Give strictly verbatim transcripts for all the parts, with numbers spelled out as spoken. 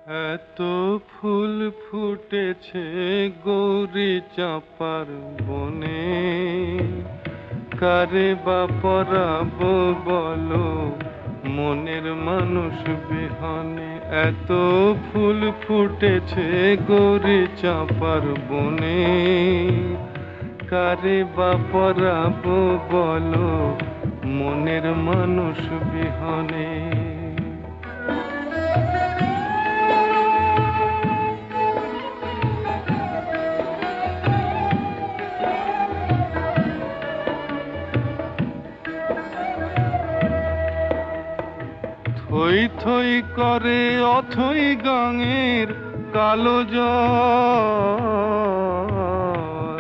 এত ফুল ফুটেছে গৌরী চাঁপার বনে, কারে বা পরাবো বলো মনের মানুষ বিহনে। এত ফুল ফুটেছে গৌরী চাঁপার বনে, কারে বা পরাবো বলো মনের মানুষ বিহনে। থই থই করে অথই গাঙের কালো জল,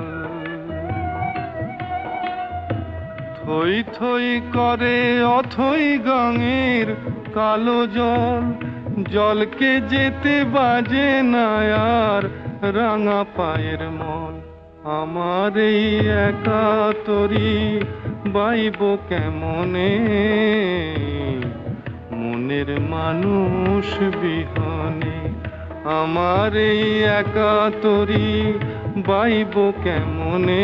থই থই করে অথই গাঙের কালো জল। জলকে যেতে বাজে না আর রাঙা পায়ের মল। আমার এই একাতরি বাইব কেমনে মনের মানুষ বিহনে। আমার এই একাতরি বাইব কেমনে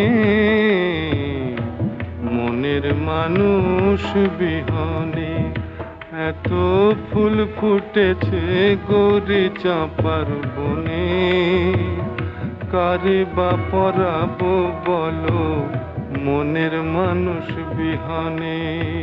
মনের মানুষ বিহনে। এত ফুল ফুটেছে গৌরী চাঁপার বনে, কারে বা পরাবো বলো মনের মানুষ বিহনে।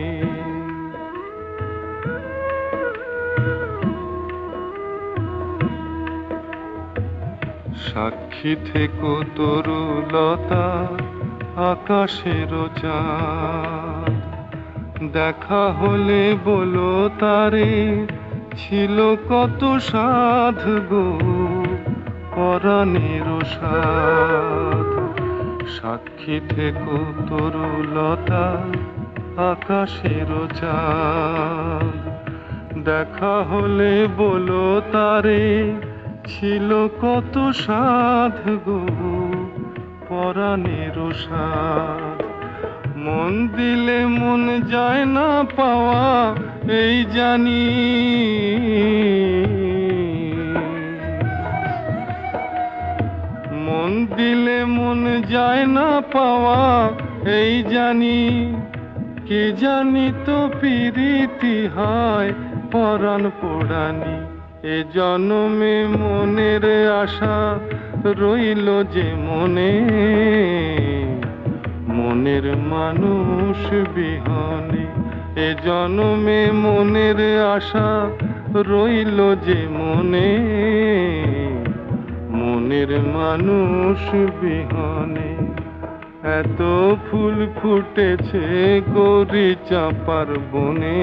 সাক্ষী থেকো তরুলতা আকাশের চাঁদ, দেখা হলে বলো তারে ছিল কত সাধ গো পরাণের সাধ। সাক্ষী থেকো তরুলতা আকাশের চাঁদ, দেখা হলে বলো তারে ছিল কত সাধ গো পরাণের সাধ। মন দিলে মন যায় না পাওয়া এই জানি, মন দিলে মন যায় না পাওয়া এই জানি। কে জানি তো প্রীতি হয় পরাণ পোড়ানি। এ জন্মে মনের আশা রইল যে মনে মনের মানুষ বিহনে। এ জন্মে মনের আশা রইল যে মনে মনের মানুষ বিহনে। এত ফুল ফুটেছে গৌরী চাঁপার বনে,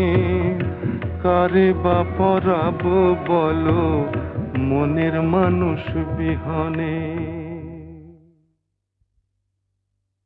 কারে বা পরাবো বলো মনের মানুষ বিহনে।